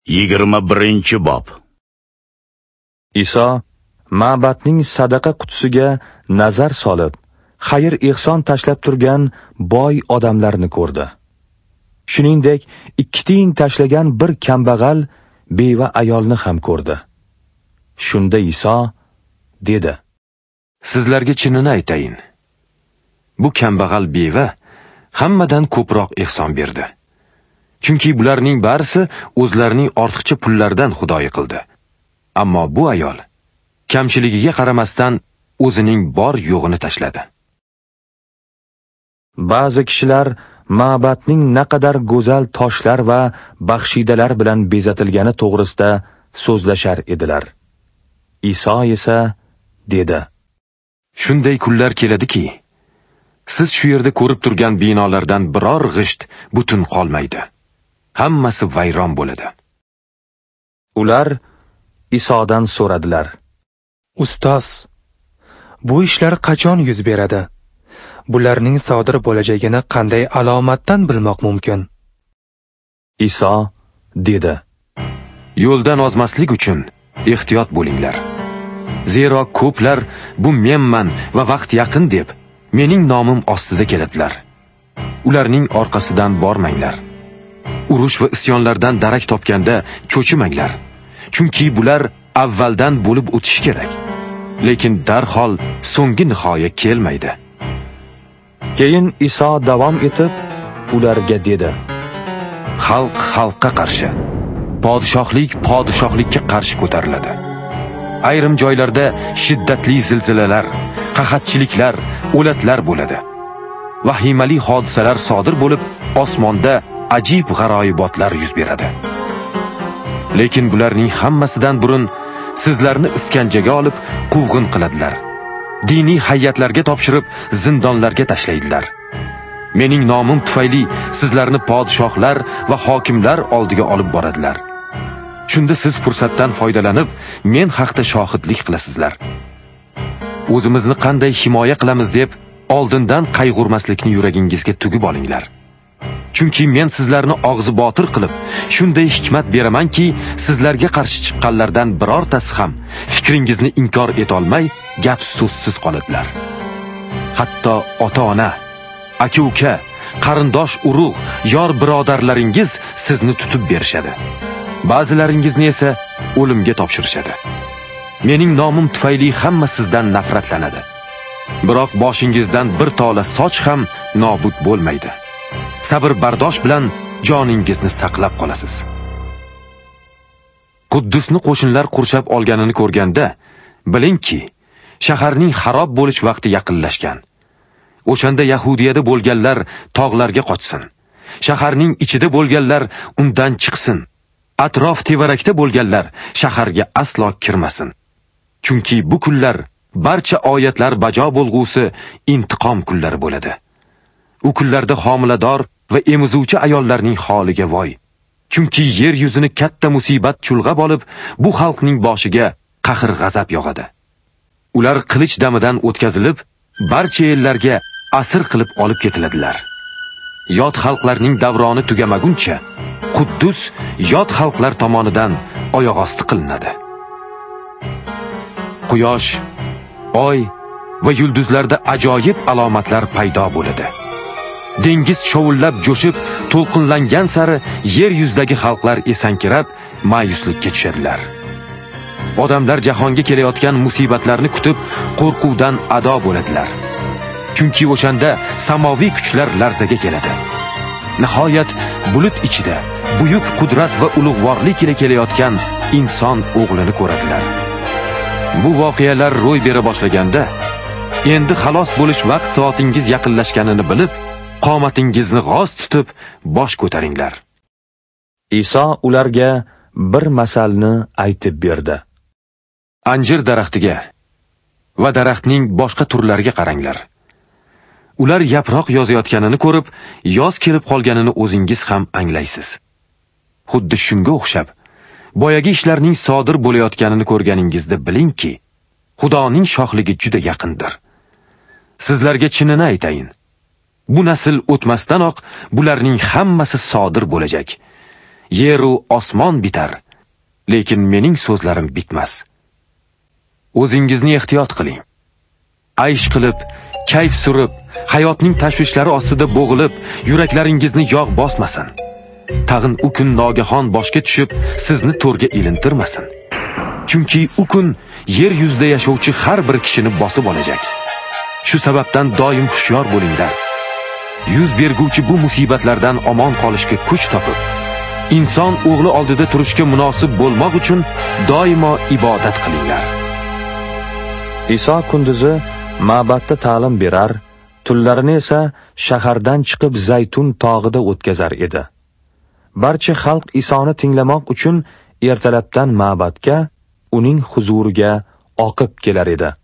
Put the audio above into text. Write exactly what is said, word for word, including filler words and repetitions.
yigirma birinchi bob. Iso ma'batning sadaqa qutisiga nazar solib, xayr ehson tashlab turgan boy odamlarni ko'rdi. Shuningdek, ikki tiyin tashlagan bir kambag'al beva ayolni ham ko'rdi. Shunda Iso dedi: Sizlarga chinini aytayin. Bu kambag'al beva hammadan ko'proq ehson berdi. Chunki bularning barisi o'zlarining ortiqcha pullaridan xudoyi qildi. Ammo bu ayol kamchiligiga qaramasdan o'zining bor yo'g'ini tashladi. Ba'zi kishilar ma'batning naqadar go'zal toshlar va baxshidalar bilan bezatilgani to'g'risida so'zlashar edilar. Iso esa dedi: Shunday kunlar keladiki, siz shu yerda ko'rib turgan binolardan biror g'isht butun qolmaydi. Hammasi vayron bo'ladi. Ular Isodan so'radilar: Ustoz, bu ishlar qachon yuz beradi? Bularning sodir bo'lajagini qanday alomatdan bilmoq mumkin? Iso dedi: Yo'ldan ozmaslik uchun ehtiyot bo'linglar. Zero ko'plar bu menman va vaqt yaqin deb mening nomim ostida keladilar. Ularning orqasidan bormanglar. Urush va isyonlardan darak topganda cho'chimanglar. Chunki bular avvaldan bo'lib o'tishi kerak. Lekin darhol so'nggi nihoya kelmaydi. Keyin Iso davom etib ularga dedi: Xalq xalqqa qarshi, podshohlik podshohlikka qarshi ko'tariladi. Ayrim joylarda shiddatli zilzilalar, qahatchiliklar, o'latlar bo'ladi. Vahimali hodisalar sodir bo'lib, osmonda ajib g'aroyibotlar yuz beradi. Lekin bularning hammasidan burun sizlarni iskanjaga olib quvg'in qiladilar. Diniy hay'atlarga topshirib zindonlarga tashlaydilar. Mening nomim tufayli sizlarni podshohlar va hokimlar oldiga olib boradilar. Shunda siz fursatdan foydalanib, men haqda shohidlik qilasizlar. O'zimizni qanday himoya qilamiz deb oldindan qayg'urmaslikni yuragingizga tugib olinglar. Chunki men sizlarni og'zi botir qilib, shunday hikmat beramanki, sizlarga qarshi chiqqanlardan birortasi ham fikringizni inkor eta olmay, gap so'zsiz qoladilar. Hatto ota-ona, aka-uka, qarindosh urug', yor birodarlaringiz sizni tutib berishadi. Ba'zilaringizni esa o'limga topshirishadi. Mening nomim tufayli hamma sizdan nafratlanadi. Biroq boshingizdan bir tola soch ham nobud bo'lmaydi. Sabr bardosh bilan joningizni saqlab qolasiz. Quddusni qo'shinlar qurshab olganini ko'rganda, bilingki, shaharning xarob bo'lish vaqti yaqinlashgan. O'shanda Yahudiyada bo'lganlar tog'larga qochsin. Shaharning ichida bo'lganlar undan chiqsin. Atrof tevarakda bo'lganlar shaharga aslo kirmasin. Chunki bu kunlar barcha oyatlar bajo bo'lg'usi intiqom kunlari bo'ladi. U kunlarda homilador va emizuvchi ayollarning holiga voy. Chunki yer yuzini katta musibat chulg'ab olib, bu xalqning boshiga qahr g'azab yog'adi. Ular qilich damidan o'tkazilib, barcha ellarga asir qilib olib ketiladilar. Yot xalqlarning davroni tugamaguncha Quddus yot xalqlar tomonidan oyoq osti qilinadi. Quyosh, oy va yulduzlarda ajoyib alomatlar paydo bo'ladi. Dengiz shovullab jo'shib, to'lqinlangan sari yer yuzidagi xalqlar esankirab, ma'yuslikka tushadilar. Odamlar jahonga kelayotgan musibatlarni kutib, qo'rquvdan ado bo'ladilar. Chunki o'shanda samoviy kuchlar larzaga keladi. Nihoyat bulut ichida buyuk qudrat va ulug'vorlik ila kelayotgan inson o'g'lini ko'radilar. Bu voqealar ro'y bera boshlaganda, endi xalos bo'lish vaqt soatingiz yaqinlashganini bilib, qomatingizni g'oz tutib, bosh ko'taringlar. Iso ularga bir masalni aytib berdi. Anjir daraxtiga va daraxtning boshqa turlariga qaranglar. Ular yaproq yozayotganini ko'rib, yoz kelib qolganini o'zingiz ham anglaysiz. Xuddi shunga o'xshab, boyagi ishlarning sodir bo'layotganini ko'rganingizda bilingki, Xudoning shohligi juda yaqindir. Sizlarga chinini aytayin. Bu nasl o'tmasdanoq bularning hammasi sodir bo'lajak. yer u osmon bitar, lekin mening so'zlarim bitmas. O'zingizni ehtiyot qiling. Aysh qilib, kayf surib, hayotning tashvishlari ostida bo'g'ilib, yuraklaringizni yog' bosmasin. Tag'in u kun nogahon boshga tushib, sizni to'rga ilintirmasin. Chunki u kun yer yuzida yashovchi har bir kishini bosib olacak. Shu sababdan doim hushyor bo'linglar. Yuz berguvchi bu musibatlardan omon qolishga kuch topib, inson o'g'li oldida turishga munosib bo'lmoq uchun doimo ibodat qilinglar. Iso kunduzi ma'batda ta'lim berar, tunlarini esa shahardan chiqib Zaytun tog'ida o'tkazar edi. Barcha xalq Isoni tinglamoq uchun ertalabdan ma'batga, uning huzuriga oqib kelar edi.